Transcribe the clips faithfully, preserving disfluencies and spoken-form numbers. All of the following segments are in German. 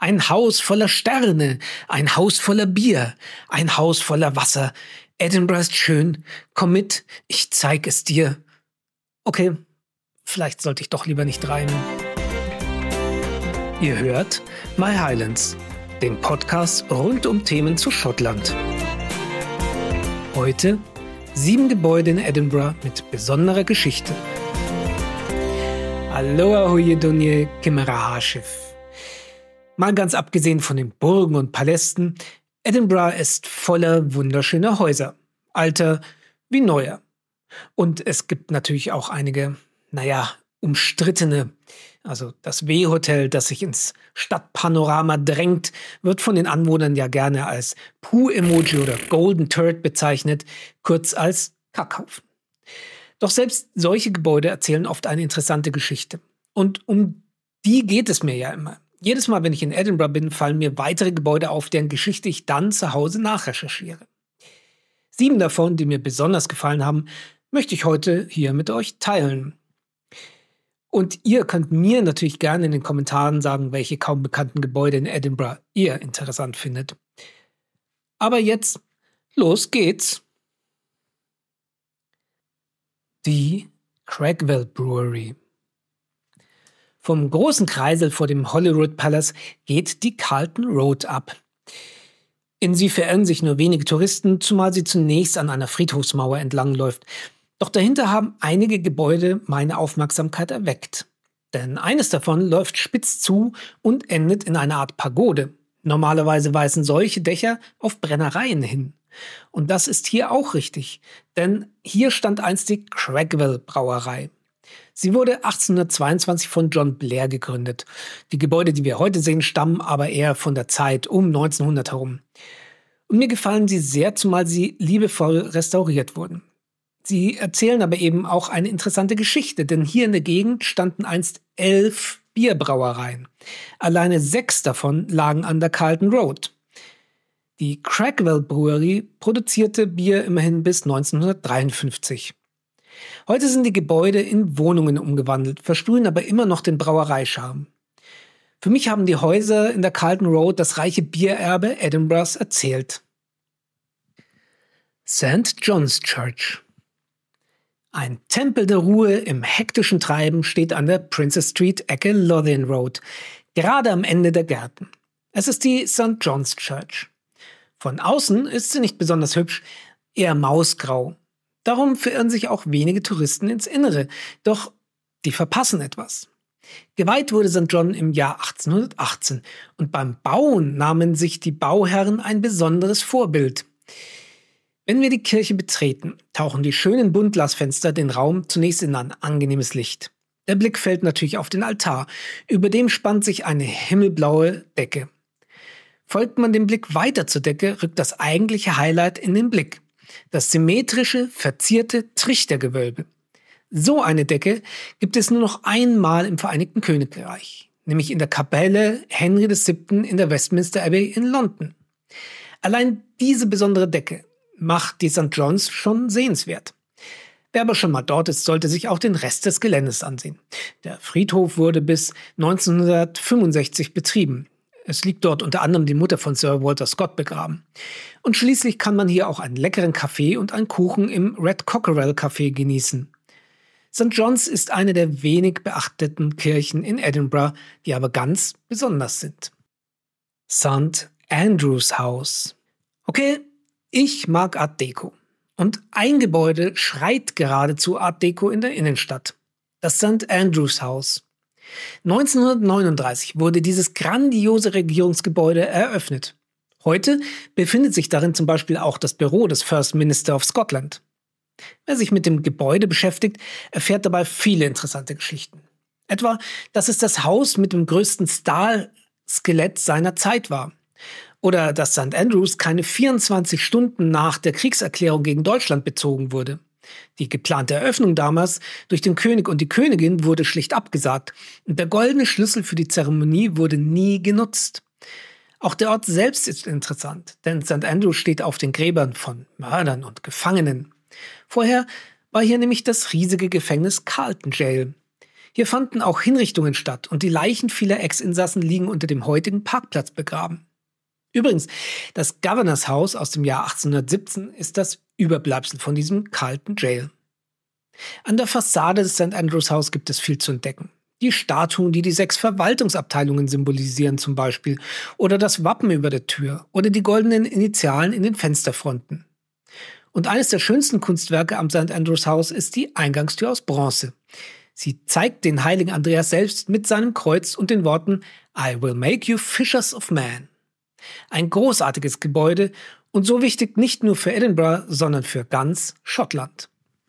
Ein Haus voller Sterne, ein Haus voller Bier, ein Haus voller Wasser. Edinburgh ist schön. Komm mit, ich zeig es dir. Okay, vielleicht sollte ich doch lieber nicht reimen. Ihr hört My Highlands, den Podcast rund um Themen zu Schottland. Heute sieben Gebäude in Edinburgh mit besonderer Geschichte. Aloha hui dunje Kimera Hashif. Mal ganz abgesehen von den Burgen und Palästen, Edinburgh ist voller wunderschöner Häuser, alter wie neuer. Und es gibt natürlich auch einige, naja, umstrittene. Also das W-Hotel, das sich ins Stadtpanorama drängt, wird von den Anwohnern ja gerne als Puh-Emoji oder Golden Turd bezeichnet, kurz als Kackhaufen. Doch selbst solche Gebäude erzählen oft eine interessante Geschichte. Und um die geht es mir ja immer. Jedes Mal, wenn ich in Edinburgh bin, fallen mir weitere Gebäude auf, deren Geschichte ich dann zu Hause nachrecherchiere. Sieben davon, die mir besonders gefallen haben, möchte ich heute hier mit euch teilen. Und ihr könnt mir natürlich gerne in den Kommentaren sagen, welche kaum bekannten Gebäude in Edinburgh ihr interessant findet. Aber jetzt, los geht's! Die Craigbell Brewery. Vom großen Kreisel vor dem Holyrood Palace geht die Carlton Road ab. In sie verirren sich nur wenige Touristen, zumal sie zunächst an einer Friedhofsmauer entlangläuft. Doch dahinter haben einige Gebäude meine Aufmerksamkeit erweckt. Denn eines davon läuft spitz zu und endet in einer Art Pagode. Normalerweise weisen solche Dächer auf Brennereien hin. Und das ist hier auch richtig, denn hier stand einst die Craigbell Brauerei. Sie wurde achtzehnhundertzweiundzwanzig von John Blair gegründet. Die Gebäude, die wir heute sehen, stammen aber eher von der Zeit um neunzehnhundert herum. Und mir gefallen sie sehr, zumal sie liebevoll restauriert wurden. Sie erzählen aber eben auch eine interessante Geschichte, denn hier in der Gegend standen einst elf Bierbrauereien. Alleine sechs davon lagen an der Carlton Road. Die Craigbell Brewery produzierte Bier immerhin bis neunzehnhundertdreiundfünfzig. Heute sind die Gebäude in Wohnungen umgewandelt, versprühen aber immer noch den Brauereischarme. Für mich haben die Häuser in der Carlton Road das reiche Biererbe Edinburghs erzählt. Sankt John's Church. Ein Tempel der Ruhe im hektischen Treiben steht an der Princess Street Ecke Lothian Road, gerade am Ende der Gärten. Es ist die Sankt John's Church. Von außen ist sie nicht besonders hübsch, eher mausgrau. Darum verirren sich auch wenige Touristen ins Innere, doch die verpassen etwas. Geweiht wurde Sankt John im Jahr achtzehnhundertachtzehn und beim Bauen nahmen sich die Bauherren ein besonderes Vorbild. Wenn wir die Kirche betreten, tauchen die schönen Buntglasfenster den Raum zunächst in ein angenehmes Licht. Der Blick fällt natürlich auf den Altar, über dem spannt sich eine himmelblaue Decke. Folgt man dem Blick weiter zur Decke, rückt das eigentliche Highlight in den Blick. Das symmetrische, verzierte Trichtergewölbe. So eine Decke gibt es nur noch einmal im Vereinigten Königreich, nämlich in der Kapelle Henry der Siebte in der Westminster Abbey in London. Allein diese besondere Decke macht die Sankt John's schon sehenswert. Wer aber schon mal dort ist, sollte sich auch den Rest des Geländes ansehen. Der Friedhof wurde bis neunzehnhundertfünfundsechzig betrieben. Es liegt dort unter anderem die Mutter von Sir Walter Scott begraben. Und schließlich kann man hier auch einen leckeren Kaffee und einen Kuchen im Red Cockerel Café genießen. Sankt John's ist eine der wenig beachteten Kirchen in Edinburgh, die aber ganz besonders sind. Sankt Andrew's House. Okay, ich mag Art Deco. Und ein Gebäude schreit geradezu Art Deco in der Innenstadt. Das Sankt Andrew's House. neunzehnhundertneununddreißig wurde dieses grandiose Regierungsgebäude eröffnet. Heute befindet sich darin zum Beispiel auch das Büro des First Minister of Scotland. Wer sich mit dem Gebäude beschäftigt, erfährt dabei viele interessante Geschichten. Etwa, dass es das Haus mit dem größten Stahlskelett seiner Zeit war. Oder dass Sankt Andrews keine vierundzwanzig Stunden nach der Kriegserklärung gegen Deutschland bezogen wurde. Die geplante Eröffnung damals durch den König und die Königin wurde schlicht abgesagt und der goldene Schlüssel für die Zeremonie wurde nie genutzt. Auch der Ort selbst ist interessant, denn Sankt Andrews steht auf den Gräbern von Mördern und Gefangenen. Vorher war hier nämlich das riesige Gefängnis Carlton Jail. Hier fanden auch Hinrichtungen statt und die Leichen vieler Ex-Insassen liegen unter dem heutigen Parkplatz begraben. Übrigens, das Governor's House aus dem Jahr achtzehnhundertsiebzehn ist das Überbleibsel von diesem kalten Jail. An der Fassade des Saint Andrews House gibt es viel zu entdecken. Die Statuen, die die sechs Verwaltungsabteilungen symbolisieren zum Beispiel, oder das Wappen über der Tür, oder die goldenen Initialen in den Fensterfronten. Und eines der schönsten Kunstwerke am Saint Andrews House ist die Eingangstür aus Bronze. Sie zeigt den heiligen Andreas selbst mit seinem Kreuz und den Worten "I will make you fishers of men". Ein großartiges Gebäude und so wichtig nicht nur für Edinburgh, sondern für ganz Schottland.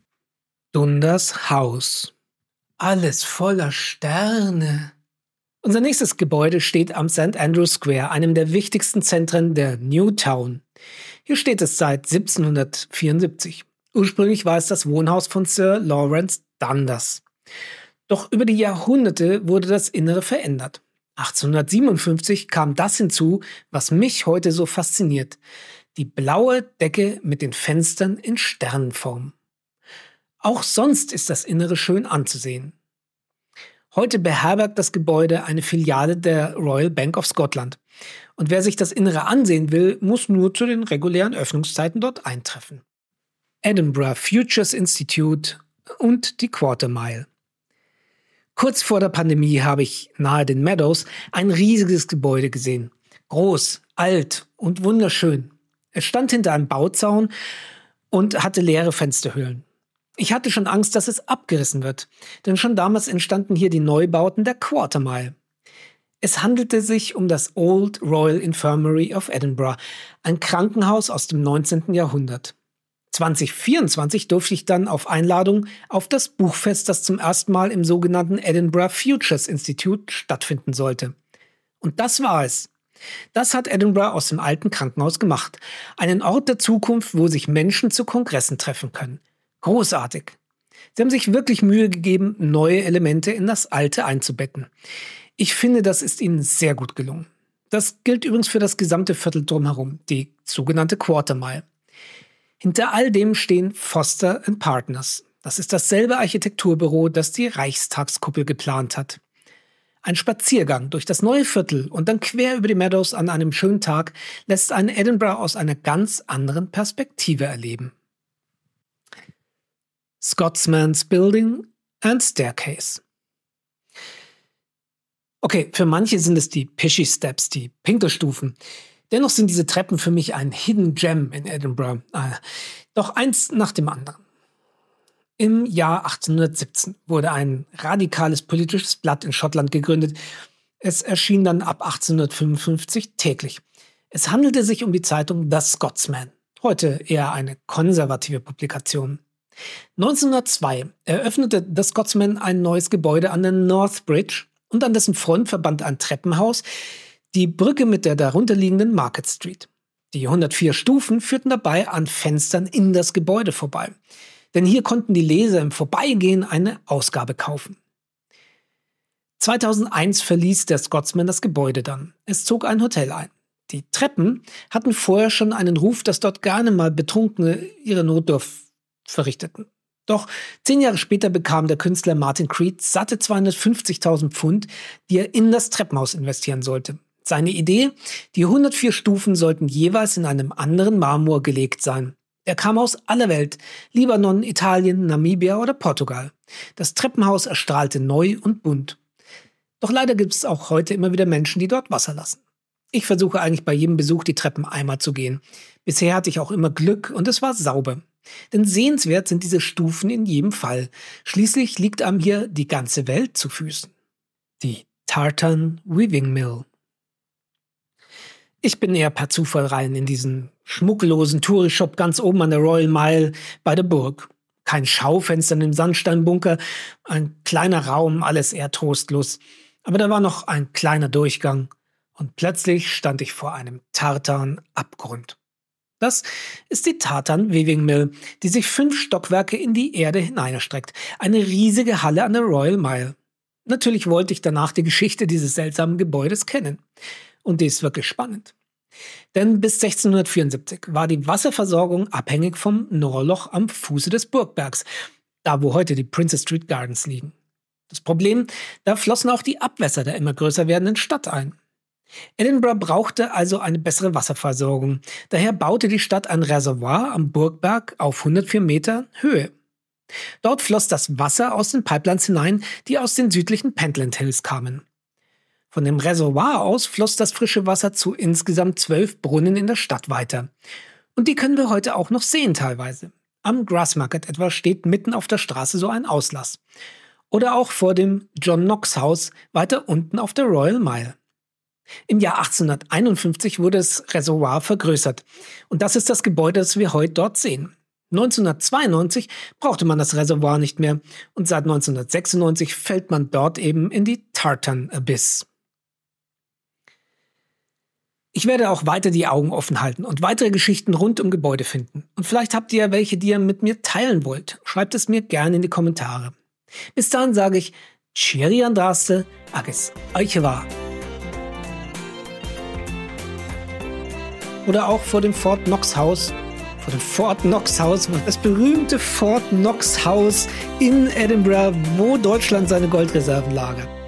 Dundas Haus. Alles voller Sterne. Unser nächstes Gebäude steht am Saint Andrews Square, einem der wichtigsten Zentren der New Town. Hier steht es seit siebzehnhundertvierundsiebzig. Ursprünglich war es das Wohnhaus von Sir Lawrence Dundas. Doch über die Jahrhunderte wurde das Innere verändert. achtzehnhundertsiebenundfünfzig kam das hinzu, was mich heute so fasziniert. Die blaue Decke mit den Fenstern in Sternenform. Auch sonst ist das Innere schön anzusehen. Heute beherbergt das Gebäude eine Filiale der Royal Bank of Scotland. Und wer sich das Innere ansehen will, muss nur zu den regulären Öffnungszeiten dort eintreffen. Edinburgh Futures Institute und die Quarter Mile. Kurz vor der Pandemie habe ich nahe den Meadows ein riesiges Gebäude gesehen. Groß, alt und wunderschön. Es stand hinter einem Bauzaun und hatte leere Fensterhöhlen. Ich hatte schon Angst, dass es abgerissen wird, denn schon damals entstanden hier die Neubauten der Quarter Mile. Es handelte sich um das Old Royal Infirmary of Edinburgh, ein Krankenhaus aus dem neunzehnten Jahrhundert. zwanzig vierundzwanzig durfte ich dann auf Einladung auf das Buchfest, das zum ersten Mal im sogenannten Edinburgh Futures Institute stattfinden sollte. Und das war es. Das hat Edinburgh aus dem alten Krankenhaus gemacht. Einen Ort der Zukunft, wo sich Menschen zu Kongressen treffen können. Großartig. Sie haben sich wirklich Mühe gegeben, neue Elemente in das Alte einzubetten. Ich finde, das ist ihnen sehr gut gelungen. Das gilt übrigens für das gesamte Viertel drumherum, die sogenannte Quarter Mile. Hinter all dem stehen Foster and Partners. Das ist dasselbe Architekturbüro, das die Reichstagskuppel geplant hat. Ein Spaziergang durch das neue Viertel und dann quer über die Meadows an einem schönen Tag lässt einen Edinburgh aus einer ganz anderen Perspektive erleben. Scotsman's Building and Staircase. Okay, für manche sind es die Pishy Steps, die Pinkelstufen. Dennoch sind diese Treppen für mich ein Hidden Gem in Edinburgh. Doch eins nach dem anderen. Im Jahr achtzehnhundertsiebzehn wurde ein radikales politisches Blatt in Schottland gegründet. Es erschien dann ab achtzehnhundertfünfundfünfzig täglich. Es handelte sich um die Zeitung The Scotsman, heute eher eine konservative Publikation. neunzehnhundertzwei eröffnete The Scotsman ein neues Gebäude an der North Bridge und an dessen Front verband ein Treppenhaus die Brücke mit der darunterliegenden Market Street. Die hundertvier Stufen führten dabei an Fenstern in das Gebäude vorbei. Denn hier konnten die Leser im Vorbeigehen eine Ausgabe kaufen. zweitausendeins verließ der Scotsman das Gebäude dann. Es zog ein Hotel ein. Die Treppen hatten vorher schon einen Ruf, dass dort gerne mal Betrunkene ihre Notdurft verrichteten. Doch zehn Jahre später bekam der Künstler Martin Creed satte zweihundertfünfzigtausend Pfund, die er in das Treppenhaus investieren sollte. Seine Idee? Die hundertvier Stufen sollten jeweils in einem anderen Marmor gelegt sein. Er kam aus aller Welt, Libanon, Italien, Namibia oder Portugal. Das Treppenhaus erstrahlte neu und bunt. Doch leider gibt es auch heute immer wieder Menschen, die dort Wasser lassen. Ich versuche eigentlich bei jedem Besuch die Treppen einmal zu gehen. Bisher hatte ich auch immer Glück und es war sauber. Denn sehenswert sind diese Stufen in jedem Fall. Schließlich liegt einem hier die ganze Welt zu Füßen. Die Tartan Weaving Mill. Ich bin eher per Zufall rein in diesen schmucklosen Touri-Shop ganz oben an der Royal Mile bei der Burg. Kein Schaufenster im Sandsteinbunker, ein kleiner Raum, alles eher trostlos. Aber da war noch ein kleiner Durchgang und plötzlich stand ich vor einem Tartan-Abgrund. Das ist die Tartan Weaving Mill, die sich fünf Stockwerke in die Erde hineinstreckt. Eine riesige Halle an der Royal Mile. Natürlich wollte ich danach die Geschichte dieses seltsamen Gebäudes kennen. Und die ist wirklich spannend. Denn bis sechzehnhundertvierundsiebzig war die Wasserversorgung abhängig vom Norloch am Fuße des Burgbergs, da wo heute die Princess Street Gardens liegen. Das Problem, da flossen auch die Abwässer der immer größer werdenden Stadt ein. Edinburgh brauchte also eine bessere Wasserversorgung. Daher baute die Stadt ein Reservoir am Burgberg auf hundertvier Meter Höhe. Dort floss das Wasser aus den Pipelines hinein, die aus den südlichen Pentland Hills kamen. Von dem Reservoir aus floss das frische Wasser zu insgesamt zwölf Brunnen in der Stadt weiter. Und die können wir heute auch noch sehen teilweise. Am Grassmarket etwa steht mitten auf der Straße so ein Auslass. Oder auch vor dem John Knox Haus weiter unten auf der Royal Mile. Im Jahr achtzehnhunderteinundfünfzig wurde das Reservoir vergrößert. Und das ist das Gebäude, das wir heute dort sehen. neunzehnhundertzweiundneunzig brauchte man das Reservoir nicht mehr und seit neunzehnhundertsechsundneunzig fällt man dort eben in die Tartan Abyss. Ich werde auch weiter die Augen offen halten und weitere Geschichten rund um Gebäude finden. Und vielleicht habt ihr welche, die ihr mit mir teilen wollt. Schreibt es mir gerne in die Kommentare. Bis dahin sage ich Cheerio Andraste, Agis euch war. Oder auch vor dem Fort Knox Haus, vor dem Fort Knox Haus, das berühmte Fort Knox Haus in Edinburgh, wo Deutschland seine Goldreserven lagert.